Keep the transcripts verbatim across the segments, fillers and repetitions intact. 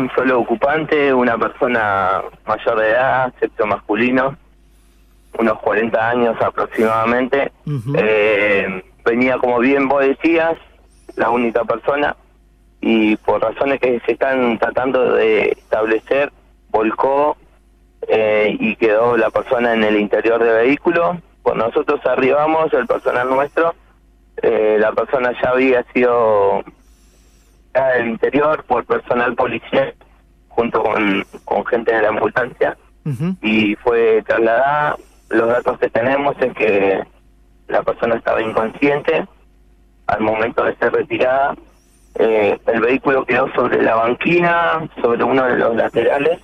un solo ocupante, una persona mayor de edad, sexo masculino, unos cuarenta años aproximadamente. Uh-huh. eh, venía, como bien vos decías, la única persona, y por razones que se están tratando de establecer, volcó eh, y quedó la persona en el interior del vehículo. Cuando nosotros arribamos, el personal nuestro, eh, la persona ya había sido del interior por personal policial junto con, con gente de la ambulancia. Uh-huh. Y fue trasladada. Los datos que tenemos es que la persona estaba inconsciente al momento de ser retirada. Eh, el vehículo quedó sobre la banquina, sobre uno de los laterales,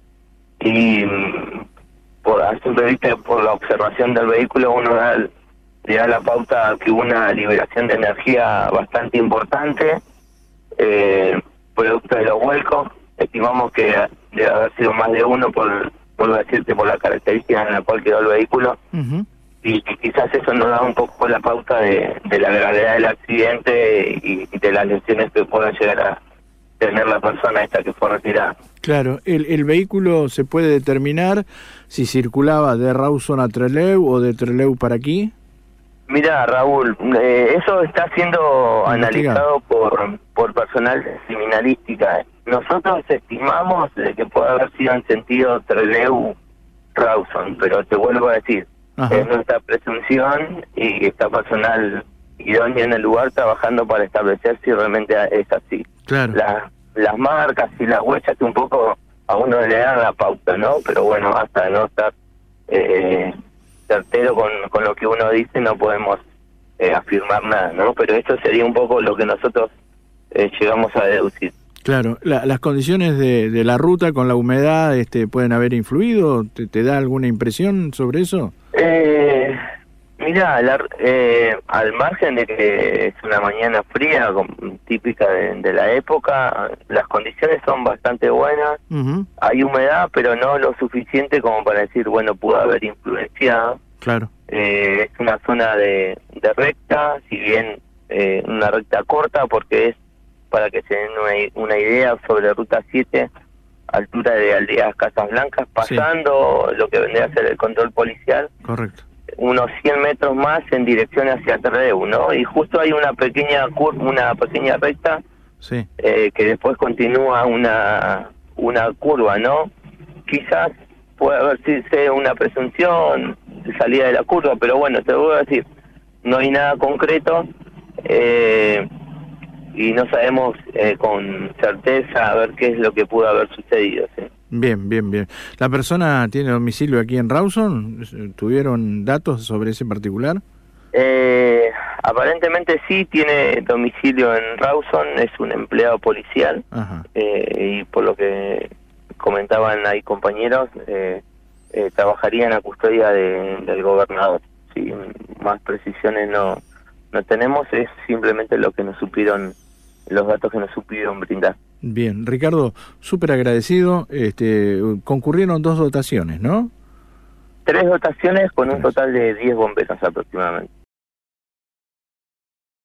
y por, a simple vista, por la observación del vehículo, uno da, le da la pauta que hubo una liberación de energía bastante importante, eh, producto de los vuelcos. Estimamos que debe haber sido más de uno, por, vuelvo a decirte, por la característica en la cual quedó el vehículo. Uh-huh. Y, y quizás eso nos da un poco la pauta de, de la gravedad del accidente y, y de las lesiones que pueda llegar a tener la persona esta que fue retirada. Claro, el, el vehículo se puede determinar si circulaba de Rawson a Trelew o de Trelew para aquí. Mira, Raúl, eh, eso está siendo analizado por por personal de criminalística. Nosotros estimamos de que puede haber sido en sentido Trelew-Rawson, pero te vuelvo a decir, ajá, es nuestra presunción y está personal idóneo en el lugar trabajando para establecer si realmente es así. Claro. La, las marcas y las huellas que un poco a uno le dan la pauta, ¿no? Pero bueno, hasta no estar eh, certero con, con lo que uno dice, no podemos eh, afirmar nada, ¿no? Pero esto sería un poco lo que nosotros eh, llegamos a deducir. Claro, la, las condiciones de, de la ruta con la humedad este, pueden haber influido. ¿Te, te da alguna impresión sobre eso? Eh, mira, la, eh, al margen de que es una mañana fría, con, típica de, de la época, las condiciones son bastante buenas. Uh-huh. Hay humedad, pero no lo suficiente como para decir, bueno, pudo haber influenciado. Claro. Eh, es una zona de, de recta, si bien eh, una recta corta, porque es, para que se den una, una idea, sobre Ruta siete, altura de Aldeas Casas Blancas, pasando sí. lo que vendría a ser el control policial. Correcto. Unos cien metros más en dirección hacia Trelew, ¿no? Y justo hay una pequeña curva, una pequeña recta, sí. eh, que después continúa una una curva, ¿no? Quizás puede haber una presunción de salida de la curva, pero bueno, te voy a decir, no hay nada concreto, eh, y no sabemos eh, con certeza a ver qué es lo que pudo haber sucedido, ¿sí? Bien, bien, bien. ¿La persona tiene domicilio aquí en Rawson? ¿Tuvieron datos sobre ese particular? Eh, aparentemente sí, tiene domicilio en Rawson, es un empleado policial. Ajá. Eh, y por lo que comentaban ahí compañeros, eh, eh, trabajaría en la custodia de, del gobernador. Sí, más precisiones no, no tenemos, es simplemente lo que nos supieron, los datos que nos supieron brindar. Bien, Ricardo, súper agradecido. Este, concurrieron dos dotaciones, ¿no? Tres dotaciones con un total de diez bomberos aproximadamente.